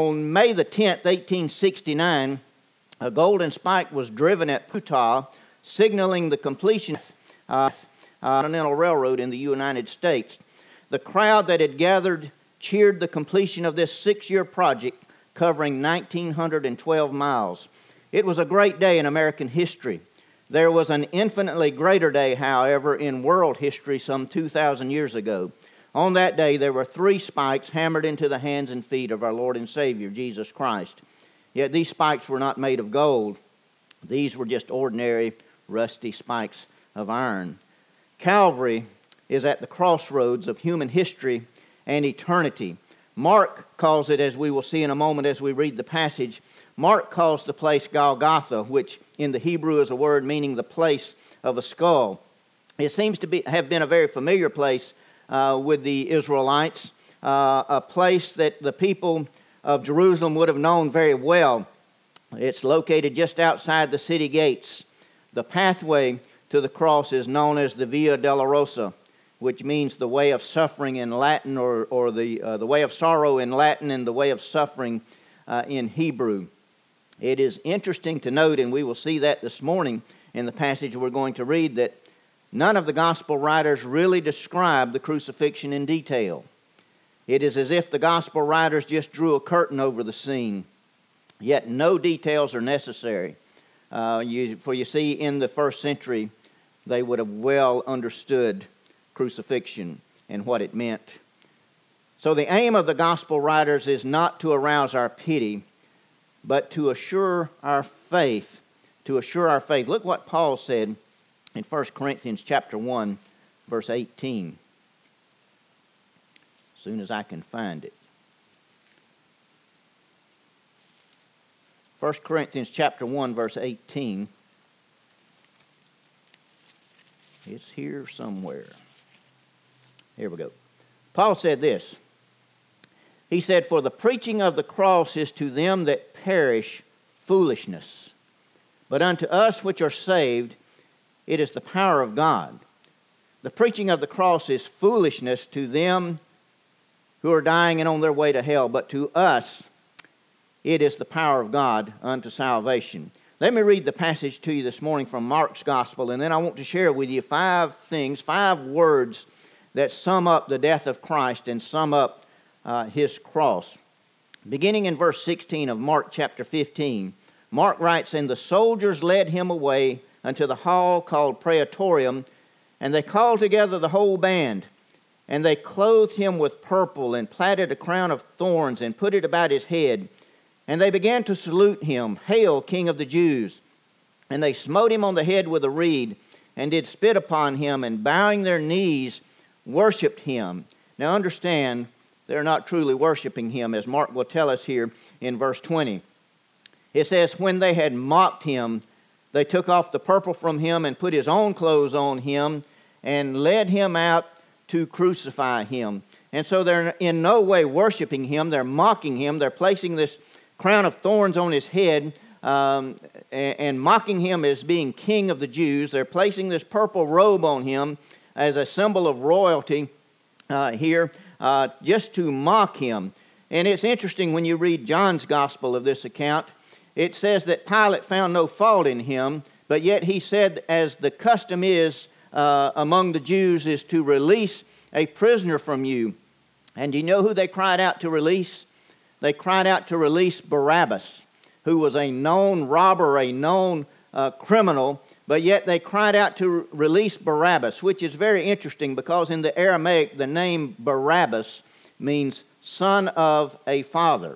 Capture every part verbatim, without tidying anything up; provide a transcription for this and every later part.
On May the tenth, eighteen sixty-nine, a golden spike was driven at Putah, signaling the completion of the uh, Continental Railroad in the United States. The crowd that had gathered cheered the completion of this six-year project covering one thousand nine hundred twelve miles. It was a great day in American history. There was an infinitely greater day, however, in world history some two thousand years ago. On that day, there were three spikes hammered into the hands and feet of our Lord and Savior, Jesus Christ. Yet these spikes were not made of gold. These were just ordinary, rusty spikes of iron. Calvary is at the crossroads of human history and eternity. Mark calls it, as we will see in a moment as we read the passage, Mark calls the place Golgotha, which in the Hebrew is a word meaning the place of a skull. It seems to be have been a very familiar place uh, with the Israelites, uh, a place that the people of Jerusalem would have known very well. It's located just outside the city gates. The pathway to the cross is known as the Via Dolorosa, which means the way of suffering in Latin, or, or the, uh, the way of sorrow in Latin and the way of suffering uh, in Hebrew. It is interesting to note, and we will see that this morning in the passage we're going to read, that none of the gospel writers really describe the crucifixion in detail. It is as if the gospel writers just drew a curtain over the scene, yet no details are necessary. Uh, you, for you see, in the first century, they would have well understood crucifixion and what it meant. So the aim of the gospel writers is not to arouse our pity, but to assure our faith, to assure our faith. Look what Paul said in First Corinthians chapter one, verse eighteen. As soon as I can find it. First Corinthians chapter one, verse eighteen. It's here somewhere. Here we go. Paul said this. He said, "For the preaching of the cross is to them that perish foolishness, but unto us which are saved, it is the power of God." The preaching of the cross is foolishness to them who are dying and on their way to hell, but to us, it is the power of God unto salvation. Let me read the passage to you this morning from Mark's Gospel, and then I want to share with you five things, five words that sum up the death of Christ and sum up uh, His cross. Beginning in verse sixteen of Mark chapter fifteen, Mark writes, "And the soldiers led him away unto the hall called Praetorium, and they called together the whole band. And they clothed him with purple, and platted a crown of thorns, and put it about his head. And they began to salute him, Hail, King of the Jews! And they smote him on the head with a reed, and did spit upon him, and bowing their knees, worshipped him." Now understand, they're not truly worshiping him, as Mark will tell us here in verse twenty. It says, "When they had mocked him, they took off the purple from him, and put his own clothes on him, and led him out to crucify him." And so they're in no way worshiping him. They're mocking him. They're placing this crown of thorns on his head um, and, and mocking him as being King of the Jews. They're placing this purple robe on him as a symbol of royalty uh, here, uh, just to mock him. And it's interesting when you read John's gospel of this account. It says that Pilate found no fault in him, but yet he said, as the custom is uh, among the Jews, is to release a prisoner from you. And do you know who they cried out to release? They cried out to release Barabbas, who was a known robber, a known uh, criminal, but yet they cried out to re- release Barabbas, which is very interesting because in the Aramaic, the name Barabbas means son of a father.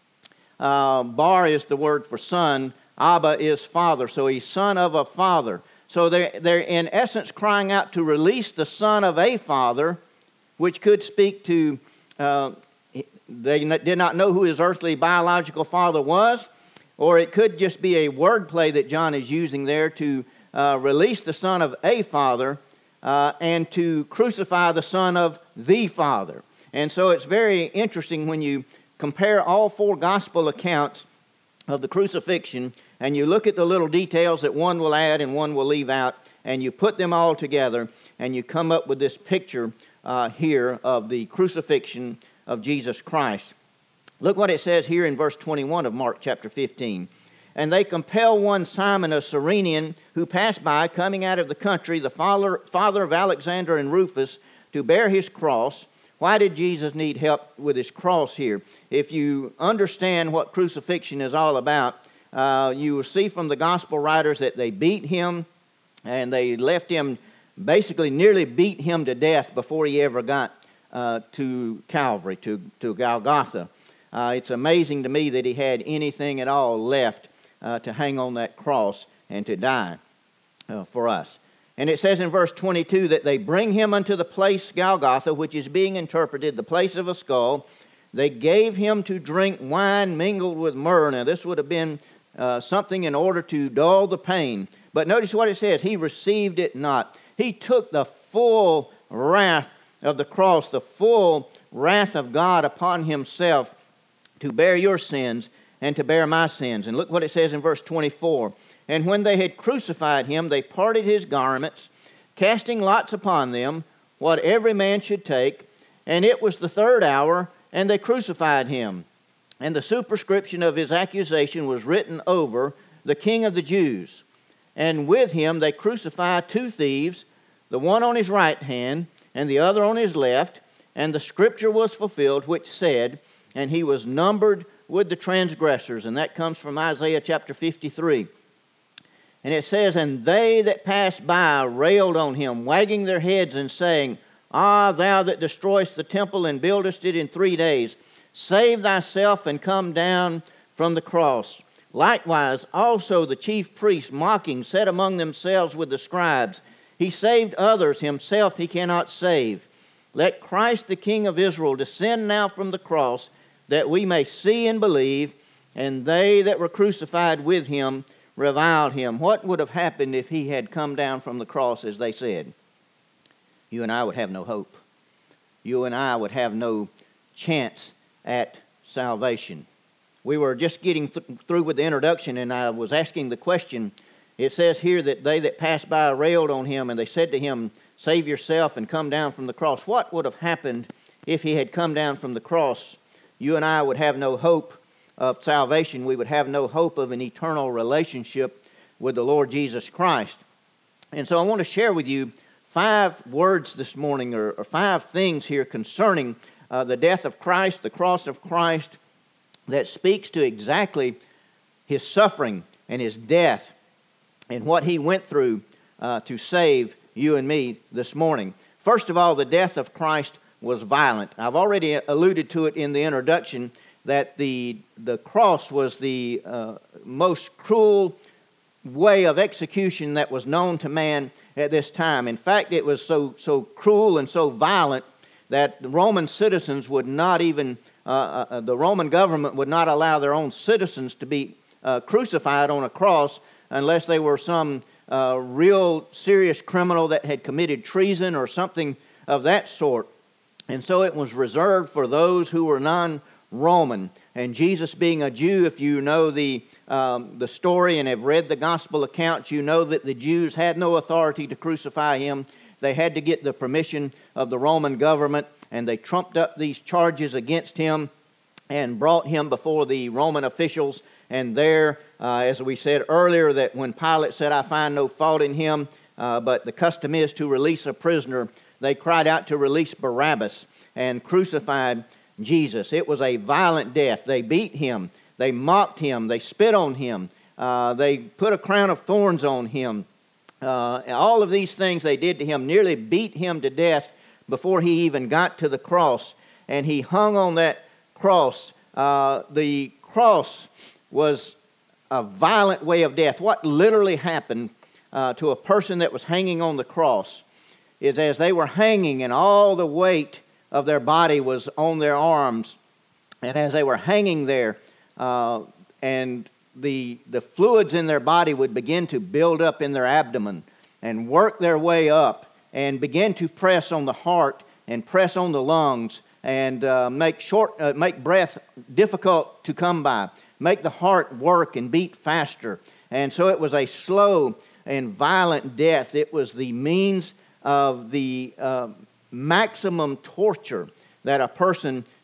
Uh, Bar is the word for son. Abba is father. So he's son of a father. So they're, they're in essence crying out to release the son of a father, which could speak to, uh, they did not know who his earthly biological father was, or it could just be a wordplay that John is using there to uh, release the son of a father uh, and to crucify the son of the father. And so it's very interesting when you compare all four gospel accounts of the crucifixion, and you look at the little details that one will add and one will leave out, and you put them all together, and you come up with this picture uh, here of the crucifixion of Jesus Christ. Look what it says here in verse twenty-one of Mark chapter fifteen. And they compel one Simon, a Cyrenian, who passed by, coming out of the country, the father, father of Alexander and Rufus, to bear his cross. Why did Jesus need help with his cross here? If you understand what crucifixion is all about, uh, you will see from the gospel writers that they beat him, and they left him, basically nearly beat him to death before he ever got uh, to Calvary, to, to Golgotha. Uh, it's amazing to me that he had anything at all left Uh, to hang on that cross and to die uh, for us. And it says in verse twenty-two that they bring him unto the place Golgotha, which is being interpreted the place of a skull. They gave him to drink wine mingled with myrrh. Now this would have been uh, something in order to dull the pain. But notice what it says, he received it not. He took the full wrath of the cross, the full wrath of God upon himself to bear your sins and to bear my sins. And look what it says in verse twenty-four. And when they had crucified him, they parted his garments, casting lots upon them, what every man should take. And it was the third hour, and they crucified him. And the superscription of his accusation was written over, the King of the Jews. And with him they crucified two thieves, the one on his right hand, and the other on his left. And the scripture was fulfilled, which said, and he was numbered with the transgressors. And that comes from Isaiah chapter fifty-three. And it says, and they that passed by railed on him, wagging their heads and saying, Ah, thou that destroyest the temple and buildest it in three days, save thyself and come down from the cross. Likewise also the chief priests, mocking, said among themselves with the scribes, He saved others, himself he cannot save. Let Christ the King of Israel descend now from the cross, that we may see and believe. And they that were crucified with him reviled him. What would have happened if he had come down from the cross, as they said? You and I would have no hope. You and I would have no chance at salvation. We were just getting th- through with the introduction, and I was asking the question. It says here that they that passed by railed on him, and they said to him, Save yourself and come down from the cross. What would have happened if he had come down from the cross? You and I would have no hope of salvation. We would have no hope of an eternal relationship with the Lord Jesus Christ. And so I want to share with you five words this morning, or, or five things here concerning uh, the death of Christ, the cross of Christ, that speaks to exactly his suffering and his death and what he went through uh, to save you and me this morning. First of all, the death of Christ was violent. I've already alluded to it in the introduction that the the cross was the uh, most cruel way of execution that was known to man at this time. In fact, it was so so cruel and so violent that the Roman citizens would not even, uh, uh, the Roman government would not allow their own citizens to be uh, crucified on a cross unless they were some uh, real serious criminal that had committed treason or something of that sort. And so it was reserved for those who were non-Roman. And Jesus being a Jew, if you know the um, the story and have read the gospel accounts, you know that the Jews had no authority to crucify him. They had to get the permission of the Roman government, and they trumped up these charges against him and brought him before the Roman officials. And there, uh, as we said earlier, that when Pilate said, I find no fault in him, uh, but the custom is to release a prisoner, they cried out to release Barabbas and crucified Jesus. It was a violent death. They beat him. They mocked him. They spit on him. Uh, they put a crown of thorns on him. Uh, all of these things they did to him, nearly beat him to death before he even got to the cross. And he hung on that cross. Uh, the cross was a violent way of death. What literally happened uh, to a person that was hanging on the cross is as they were hanging and all the weight of their body was on their arms, and as they were hanging there, uh, and the the fluids in their body would begin to build up in their abdomen and work their way up and begin to press on the heart and press on the lungs and uh, make short uh, make breath difficult to come by, make the heart work and beat faster. And so it was a slow and violent death. It was the means of the uh, maximum torture that a person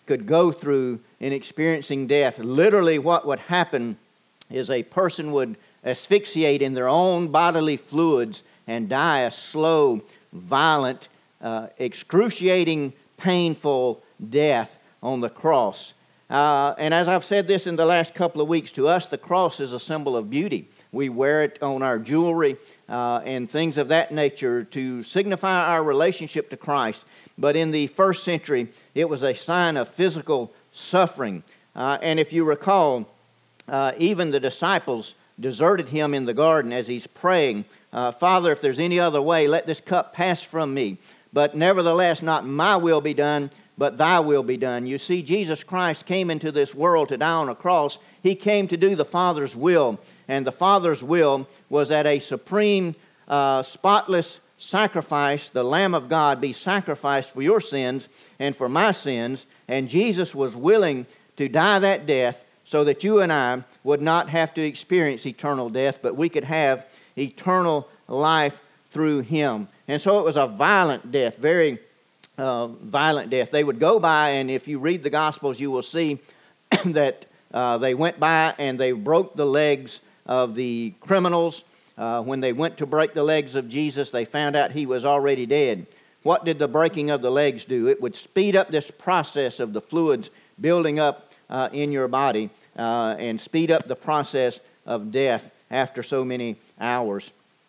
could go through in experiencing death. Literally what would happen is a person would asphyxiate in their own bodily fluids and die a slow, violent, uh, excruciating, painful death on the cross. Uh, and as I've said this in the last couple of weeks, to us the cross is a symbol of beauty. We wear it on our jewelry uh, and things of that nature to signify our relationship to Christ. But in the first century, it was a sign of physical suffering. Uh, and if you recall, uh, even the disciples deserted him in the garden as he's praying, uh, Father, if there's any other way, let this cup pass from me. But nevertheless, not my will be done, but thy will be done. You see, Jesus Christ came into this world to die on a cross. He came to do the Father's will. And the Father's will was that a supreme, uh, spotless sacrifice, the Lamb of God, be sacrificed for your sins and for my sins. And Jesus was willing to die that death so that you and I would not have to experience eternal death, but we could have eternal life through him. And so it was a violent death, very uh, violent death. They would go by, and if you read the Gospels, you will see that uh, they went by and they broke the legs of the criminals. Uh, when they went to break the legs of Jesus, they found out he was already dead. What did the breaking of the legs do? It would speed up this process of the fluids building up uh, in your body uh, and speed up the process of death after so many hours.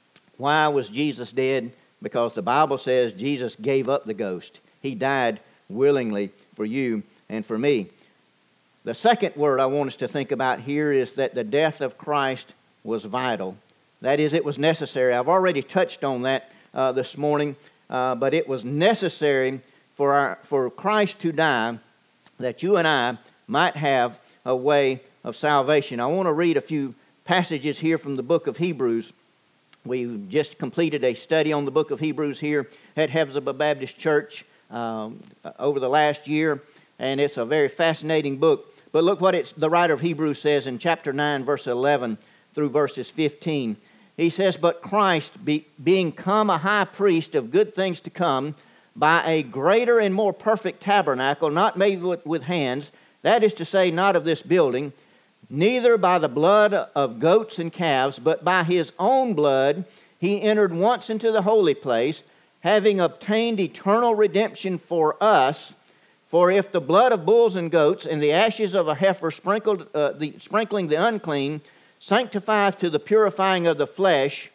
Why was Jesus dead? Because the Bible says Jesus gave up the ghost. He died willingly for you and for me. The second word I want us to think about here is that the death of Christ was vital. That is, it was necessary. I've already touched on that uh, this morning, uh, but it was necessary for our, for Christ to die that you and I might have a way of salvation. I want to read a few passages here from the book of Hebrews. We just completed a study on the book of Hebrews here at Hephzibah Baptist Church um, over the last year, and it's a very fascinating book. But look what it's, the writer of Hebrews says in chapter nine, verse eleven through verses fifteen. He says, "But Christ, be, being come a high priest of good things to come, by a greater and more perfect tabernacle, not made with, with hands, that is to say, not of this building, neither by the blood of goats and calves, but by his own blood he entered once into the holy place, having obtained eternal redemption for us. For if the blood of bulls and goats and the ashes of a heifer sprinkled, uh, the, sprinkling the unclean sanctifieth to the purifying of the flesh,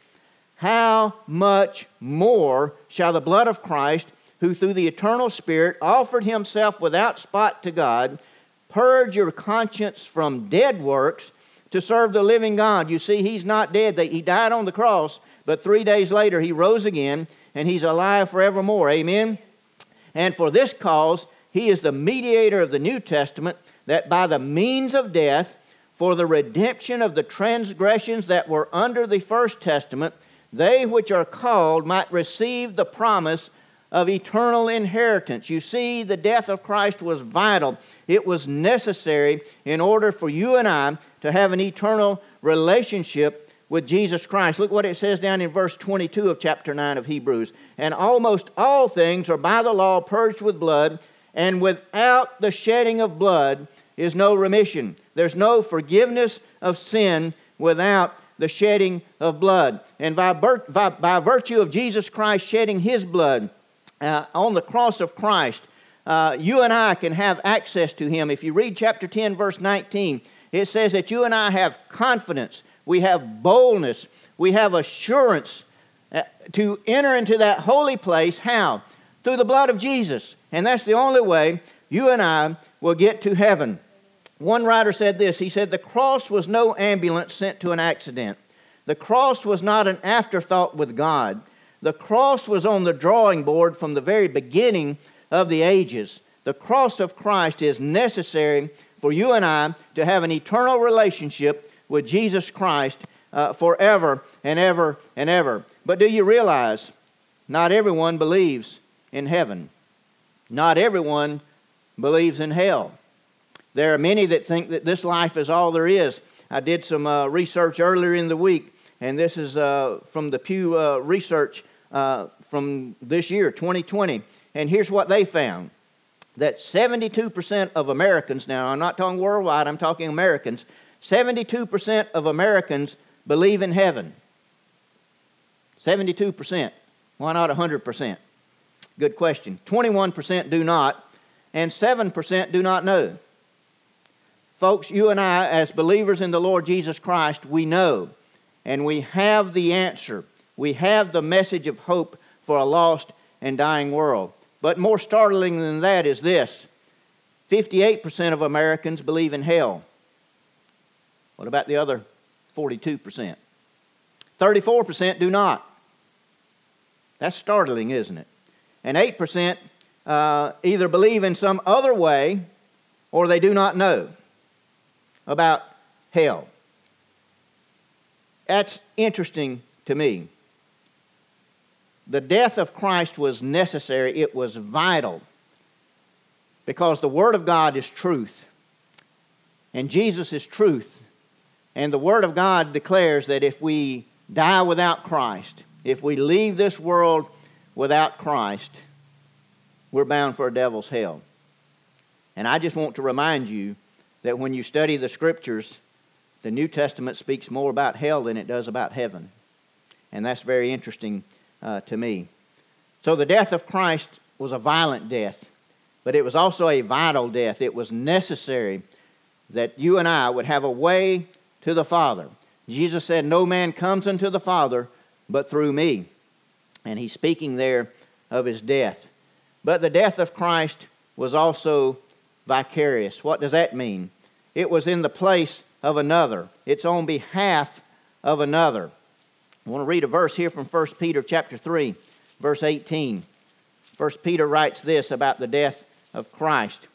how much more shall the blood of Christ, who through the eternal Spirit offered himself without spot to God, purge your conscience from dead works to serve the living God." You see, he's not dead. He died on the cross, but three days later he rose again, and he's alive forevermore. Amen? "And for this cause he is the mediator of the New Testament, that by the means of death, for the redemption of the transgressions that were under the first testament, they which are called might receive the promise of eternal inheritance." You see, the death of Christ was vital. It was necessary in order for you and I to have an eternal relationship with Jesus Christ. Look what it says down in verse twenty-two of chapter nine of Hebrews. "And almost all things are by the law purged with blood, and without the shedding of blood is no remission." There's no forgiveness of sin without the shedding of blood. And by, by, by virtue of Jesus Christ shedding his blood uh, on the cross of Christ, uh, you and I can have access to him. If you read chapter ten, verse nineteen, it says that you and I have confidence, we have boldness, we have assurance uh, to enter into that holy place. How? Through the blood of Jesus. And that's the only way you and I will get to heaven. One writer said this. He said, "The cross was no ambulance sent to an accident. The cross was not an afterthought with God. The cross was on the drawing board from the very beginning of the ages. The cross of Christ is necessary for you and I to have an eternal relationship with Jesus Christ uh, forever and ever and ever." But do you realize not everyone believes in heaven? Not everyone believes in hell. There are many that think that this life is all there is. I did some uh, research earlier in the week, and this is uh, from the Pew uh, Research uh, from this year, twenty twenty. And here's what they found. that seventy-two percent of Americans, now I'm not talking worldwide, I'm talking Americans, seventy-two percent of Americans believe in heaven. seventy-two percent. Why not one hundred percent? Good question. twenty-one percent do not, and seven percent do not know. Folks, you and I, as believers in the Lord Jesus Christ, we know, and we have the answer. We have the message of hope for a lost and dying world. But more startling than that is this. fifty-eight percent of Americans believe in hell. What about the other forty-two percent? thirty-four percent do not. That's startling, isn't it? And eight percent uh, either believe in some other way or they do not know about hell. That's interesting to me. The death of Christ was necessary. It was vital because the Word of God is truth. And Jesus is truth. And the Word of God declares that if we die without Christ, if we leave this world without Christ, we're bound for a devil's hell. And I just want to remind you that when you study the Scriptures, the New Testament speaks more about hell than it does about heaven. And that's very interesting uh, to me. So the death of Christ was a violent death, but it was also a vital death. It was necessary that you and I would have a way to the Father. Jesus said, "No man comes unto the Father but through me." And he's speaking there of his death. But the death of Christ was also vicarious. What does that mean? It was in the place of another. It's on behalf of another. I want to read a verse here from First Peter chapter three, verse eighteen. First Peter writes this about the death of Christ.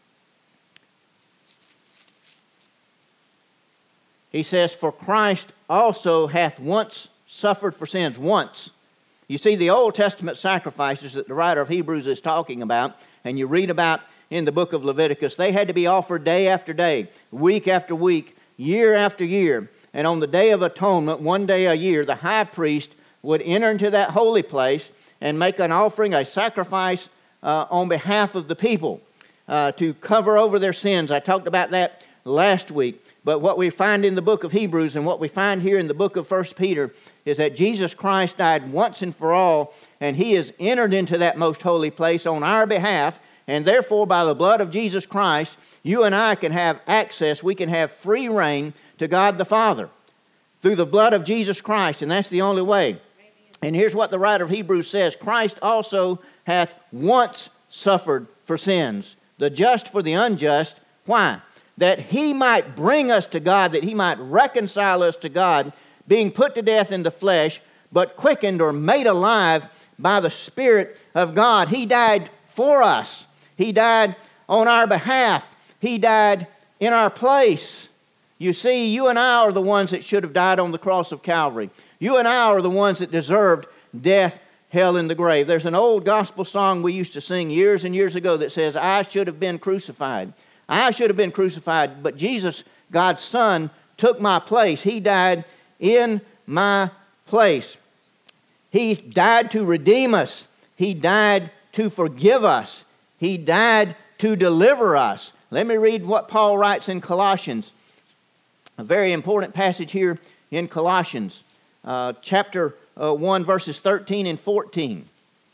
He says, "For Christ also hath once suffered for sins." Once. You see, the Old Testament sacrifices that the writer of Hebrews is talking about, and you read about in the book of Leviticus, they had to be offered day after day, week after week, year after year. And on the Day of Atonement, one day a year, the high priest would enter into that holy place and make an offering, a sacrifice uh, on behalf of the people uh, to cover over their sins. I talked about that last week. But what we find in the book of Hebrews and what we find here in the book of First Peter is that Jesus Christ died once and for all, and He has entered into that most holy place on our behalf. And therefore, by the blood of Jesus Christ, you and I can have access, we can have free reign to God the Father through the blood of Jesus Christ, and that's the only way. And here's what the writer of Hebrews says: "Christ also hath once suffered for sins, the just for the unjust." Why? That He might bring us to God, that He might reconcile us to God, being put to death in the flesh, but quickened or made alive by the Spirit of God. He died for us. He died on our behalf. He died in our place. You see, you and I are the ones that should have died on the cross of Calvary. You and I are the ones that deserved death, hell, and the grave. There's an old gospel song we used to sing years and years ago that says, "I should have been crucified. I should have been crucified, but Jesus, God's Son, took my place. He died in my place." He died to redeem us. He died to forgive us. He died to deliver us. Let me read what Paul writes in Colossians. A very important passage here in Colossians, uh, chapter uh, one, verses thirteen and fourteen.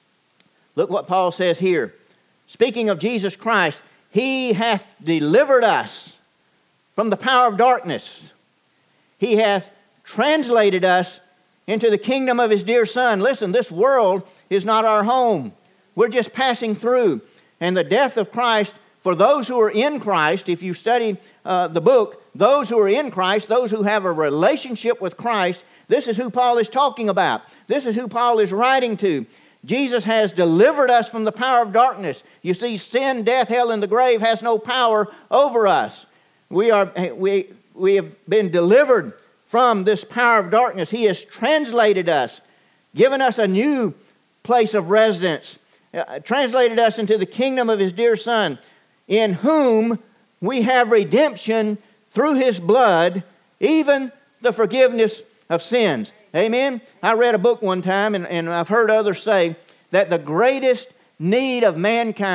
Look what Paul says here. Speaking of Jesus Christ, "He hath delivered us from the power of darkness. He hath translated us into the kingdom of His dear Son." Listen, this world is not our home. We're just passing through. And the death of Christ, for those who are in Christ, if you study uh, the book, those who are in Christ, those who have a relationship with Christ, this is who Paul is talking about. This is who Paul is writing to. Jesus has delivered us from the power of darkness. You see, sin, death, hell, and the grave has no power over us. We are we we have been delivered from this power of darkness. He has translated us, given us a new place of residence, uh, translated us into the kingdom of His dear Son, in whom we have redemption through His blood, even the forgiveness of sins. Amen? I read a book one time, and, and I've heard others say that the greatest need of mankind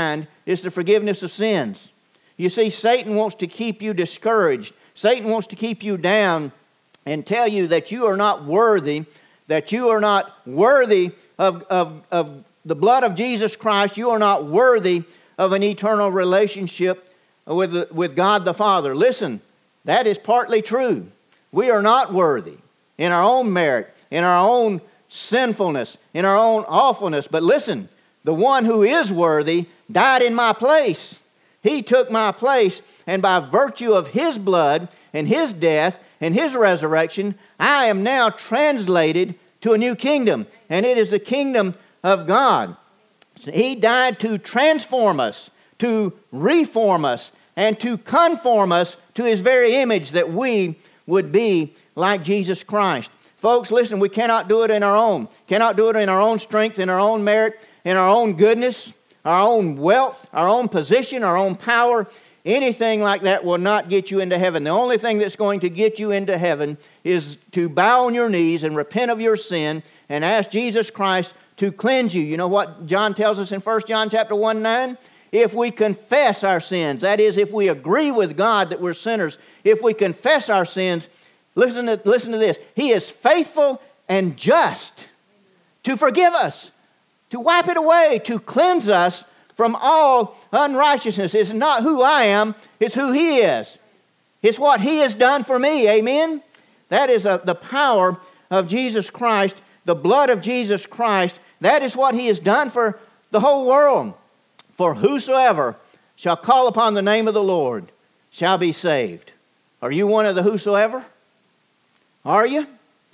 is the forgiveness of sins. You see, Satan wants to keep you discouraged. Satan wants to keep you down and tell you that you are not worthy, that you are not worthy of, of, of the blood of Jesus Christ. You are not worthy of an eternal relationship with, with God the Father. Listen, that is partly true. We are not worthy in our own merit, in our own sinfulness, in our own awfulness. But listen, the one who is worthy died in my place. He took my place, and by virtue of His blood and His death and His resurrection, I am now translated to a new kingdom, and it is the kingdom of God. So He died to transform us, to reform us, and to conform us to His very image, that we would be like Jesus Christ. Folks, listen, we cannot do it in our own. Cannot do it in our own strength, in our own merit, in our own goodness, our own wealth, our own position, our own power. Anything like that will not get you into heaven. The only thing that's going to get you into heaven is to bow on your knees and repent of your sin and ask Jesus Christ to cleanse you. You know what John tells us in First John chapter one nine? If we confess our sins, that is, if we agree with God that we're sinners, if we confess our sins, listen to, listen to this. He is faithful and just to forgive us, to wipe it away, to cleanse us from all unrighteousness. It's not who I am, it's who He is. It's what He has done for me, amen? That is a, the power of Jesus Christ, the blood of Jesus Christ. That is what He has done for the whole world. For whosoever shall call upon the name of the Lord shall be saved. Are you one of the whosoever? Are you?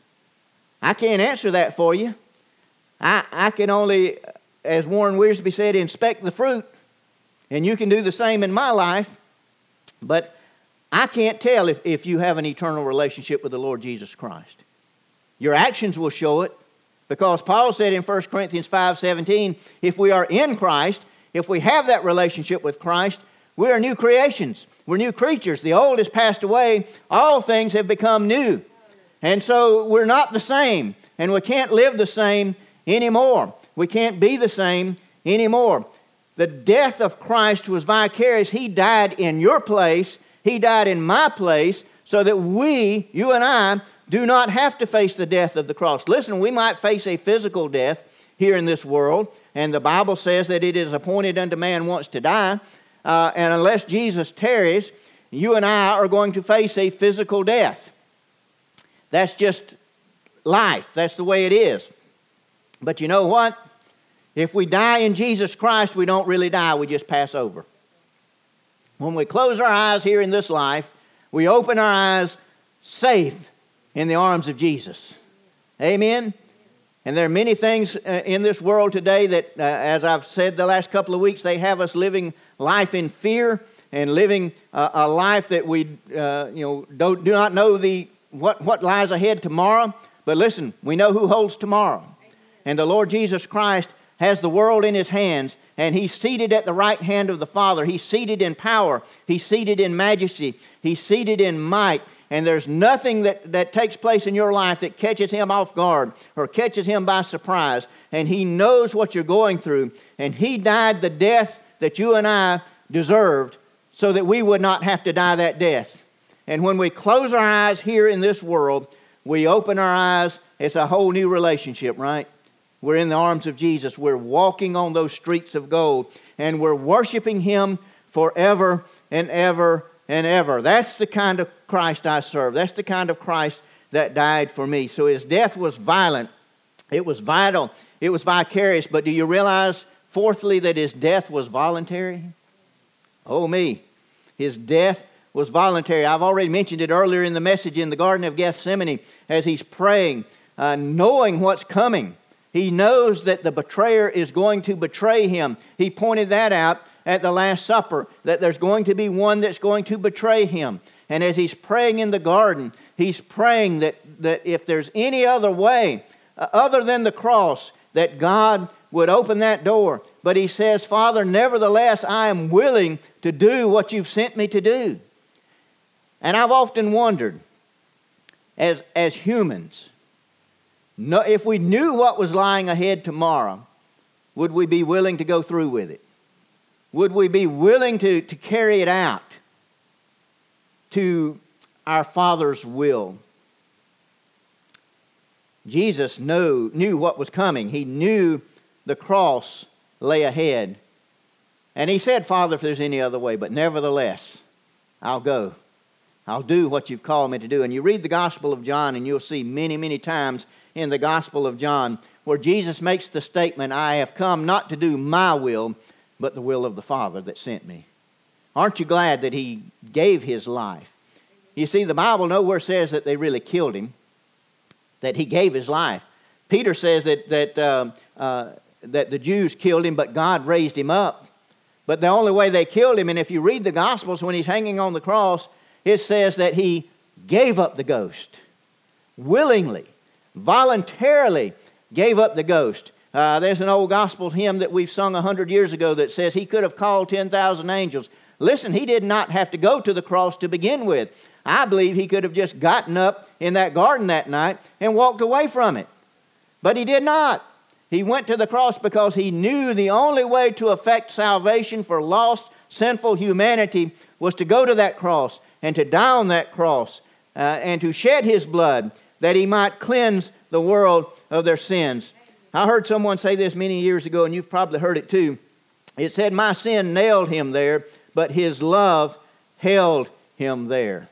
I can't answer that for you. I, I can only, as Warren Wiersbe said, inspect the fruit. And you can do the same in my life. But I can't tell if, if you have an eternal relationship with the Lord Jesus Christ. Your actions will show it. Because Paul said in First Corinthians five seventeen, if we are in Christ, if we have that relationship with Christ, we are new creations. We're new creatures. The old has passed away. All things have become new. And so we're not the same. And we can't live the same anymore. We can't be the same anymore. The death of Christ was vicarious. He died in your place. He died in my place so that we, you and I, do not have to face the death of the cross. Listen, we might face a physical death here in this world, and the Bible says that it is appointed unto man once to die, uh, and unless Jesus tarries, you and I are going to face a physical death. That's just life. That's the way it is. But you know what? If we die in Jesus Christ, we don't really die. We just pass over. When we close our eyes here in this life, we open our eyes safe in the arms of Jesus. Amen? And there are many things uh, in this world today that, uh, as I've said the last couple of weeks, they have us living life in fear and living uh, a life that we uh, you know, don't, do not know the what, what lies ahead tomorrow. But listen, we know who holds tomorrow. And the Lord Jesus Christ has the world in His hands, and He's seated at the right hand of the Father. He's seated in power. He's seated in majesty. He's seated in might. And there's nothing that, that takes place in your life that catches Him off guard or catches Him by surprise. And He knows what you're going through. And He died the death that you and I deserved so that we would not have to die that death. And when we close our eyes here in this world, we open our eyes. It's a whole new relationship, right? We're in the arms of Jesus. We're walking on those streets of gold. And we're worshiping Him forever and ever and ever. That's the kind of Christ I serve. That's the kind of Christ that died for me. So His death was violent. It was vital. It was vicarious. But do you realize, fourthly, that His death was voluntary? Oh me. His death was voluntary. I've already mentioned it earlier in the message in the Garden of Gethsemane as He's praying, uh, knowing what's coming. He knows that the betrayer is going to betray Him. He pointed that out at the Last Supper, that there's going to be one that's going to betray Him. And as He's praying in the garden, He's praying that, that if there's any other way, uh, other than the cross, that God would open that door. But He says, Father, nevertheless, I am willing to do what You've sent me to do. And I've often wondered, as, as humans, no, if we knew what was lying ahead tomorrow, would we be willing to go through with it? Would we be willing to, to carry it out to our Father's will? Jesus knew, knew what was coming. He knew the cross lay ahead. And he said, Father, if there's any other way, but nevertheless, I'll go. I'll do what you've called me to do. And you read the Gospel of John, and you'll see many, many times in the Gospel of John where Jesus makes the statement, I have come not to do my will, but the will of the Father that sent me. Aren't you glad that he gave his life? You see, the Bible nowhere says that they really killed him, that he gave his life. Peter says that, that, uh, uh, that the Jews killed him, but God raised him up. But the only way they killed him, and if you read the Gospels when he's hanging on the cross, it says that he gave up the ghost. Willingly, voluntarily gave up the ghost. Uh, there's an old gospel hymn that we've sung a hundred years ago that says he could have called ten thousand angels. Listen, he did not have to go to the cross to begin with. I believe he could have just gotten up in that garden that night and walked away from it. But he did not. He went to the cross because he knew the only way to effect salvation for lost, sinful humanity was to go to that cross and to die on that cross uh, and to shed his blood that he might cleanse the world of their sins. I heard someone say this many years ago, and you've probably heard it too. It said, my sin nailed him there, but his love held him there.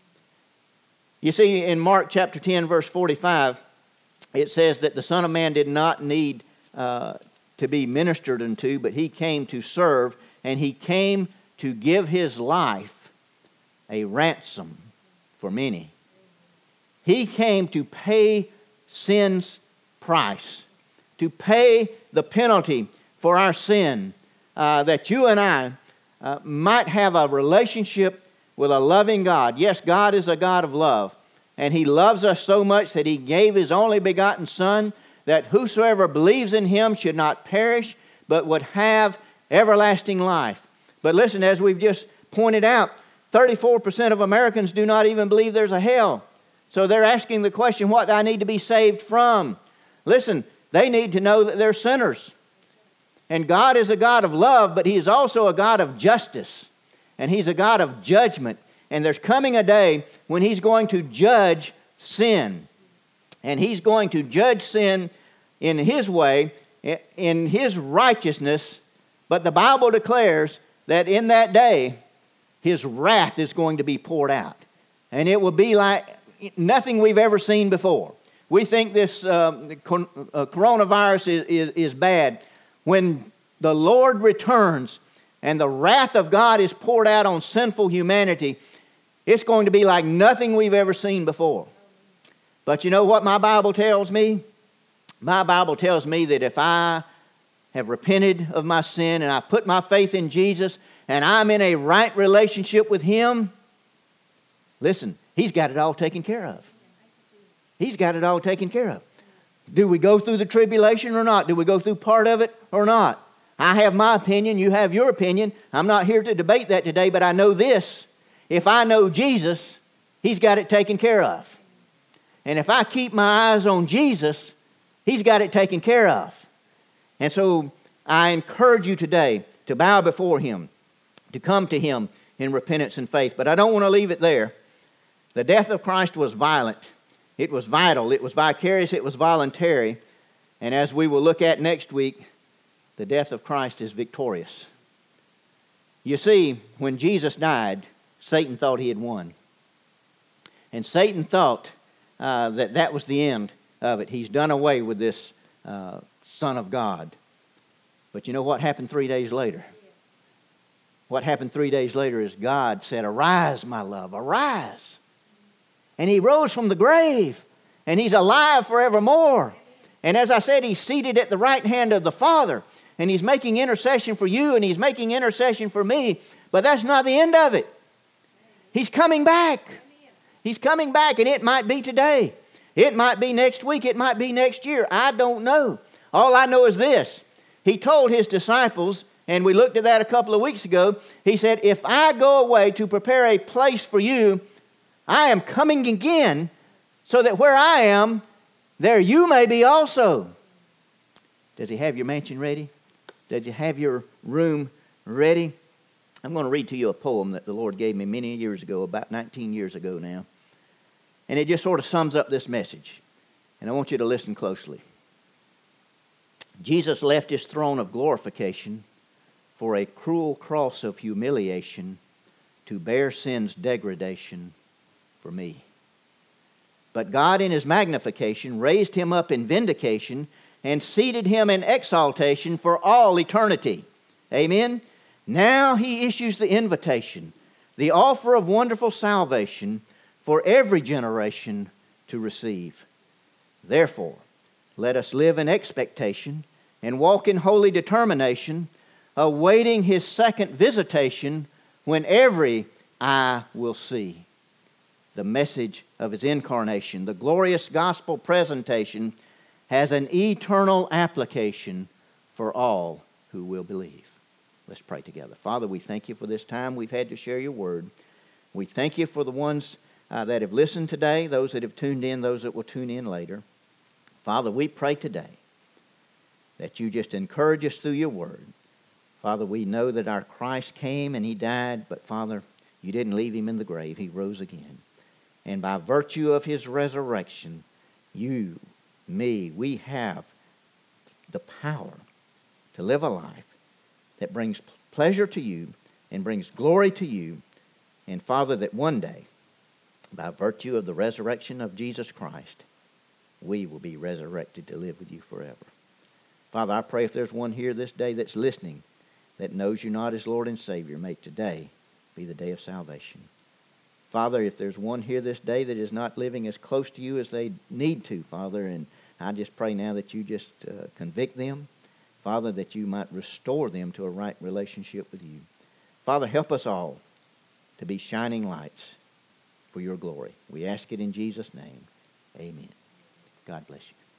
You see, in Mark chapter ten, verse forty-five, it says that the Son of Man did not need uh, to be ministered unto, but he came to serve, and he came to give his life a ransom for many. He came to pay sin's price, to pay the penalty for our sin, uh, that you and I uh, might have a relationship with a loving God. Yes, God is a God of love, and he loves us so much that he gave his only begotten Son, that whosoever believes in him should not perish, but would have everlasting life. But listen, as we've just pointed out, thirty-four percent of Americans do not even believe there's a hell. So they're asking the question, what do I need to be saved from? Listen, they need to know that they're sinners. And God is a God of love, but he is also a God of justice. And he's a God of judgment. And there's coming a day when he's going to judge sin. And he's going to judge sin in his way, in his righteousness. But the Bible declares that in that day, his wrath is going to be poured out. And it will be like nothing we've ever seen before. We think this uh, coronavirus is, is, is bad. When the Lord returns and the wrath of God is poured out on sinful humanity, it's going to be like nothing we've ever seen before. But you know what my Bible tells me? My Bible tells me that if I have repented of my sin and I put my faith in Jesus and I'm in a right relationship with him, listen, he's got it all taken care of. He's got it all taken care of. Do we go through the tribulation or not? Do we go through part of it or not? I have my opinion. You have your opinion. I'm not here to debate that today, but I know this. If I know Jesus, he's got it taken care of. And if I keep my eyes on Jesus, he's got it taken care of. And so I encourage you today to bow before him, to come to him in repentance and faith. But I don't want to leave it there. The death of Christ was violent. It was vital. It was vicarious. It was voluntary. And as we will look at next week, the death of Christ is victorious. You see, when Jesus died, Satan thought he had won. And Satan thought uh, that that was the end of it. He's done away with this uh, Son of God. But you know what happened three days later? What happened three days later is God said, "Arise, my love, arise." And he rose from the grave. And he's alive forevermore. And as I said, he's seated at the right hand of the Father. And he's making intercession for you, and he's making intercession for me. But that's not the end of it. He's coming back. He's coming back, and it might be today. It might be next week. It might be next year. I don't know. All I know is this. He told his disciples, and we looked at that a couple of weeks ago. He said, if I go away to prepare a place for you, I am coming again, so that where I am, there you may be also. Does he have your mansion ready? Does he have your room Ready? I'm going to read to you a poem that the Lord gave me many years ago, about nineteen years ago now. And it just sort of sums up this message. And I want you to listen closely. Jesus left his throne of glorification for a cruel cross of humiliation to bear sin's degradation for me. But God in his magnification raised him up in vindication and seated him in exaltation for all eternity. Amen? Now he issues the invitation, the offer of wonderful salvation for every generation to receive. Therefore, let us live in expectation and walk in holy determination, awaiting his second visitation when every eye will see the message of his incarnation. The glorious gospel presentation has an eternal application for all who will believe. Let's pray together. Father, we thank you for this time we've had to share your word. We thank you for the ones uh, that have listened today, those that have tuned in, those that will tune in later. Father, we pray today that you just encourage us through your word. Father, we know that our Christ came and he died, but Father, you didn't leave him in the grave. He rose again. And by virtue of his resurrection, you, me, we have the power to live a life that brings pleasure to you and brings glory to you. And Father, that one day, by virtue of the resurrection of Jesus Christ, we will be resurrected to live with you forever. Father, I pray if there's one here this day that's listening that knows you not as Lord and Savior, may today be the day of salvation. Father, if there's one here this day that is not living as close to you as they need to, Father, and I just pray now that you just uh, convict them, Father, that you might restore them to a right relationship with you. Father, help us all to be shining lights for your glory. We ask it in Jesus' name. Amen. God bless you.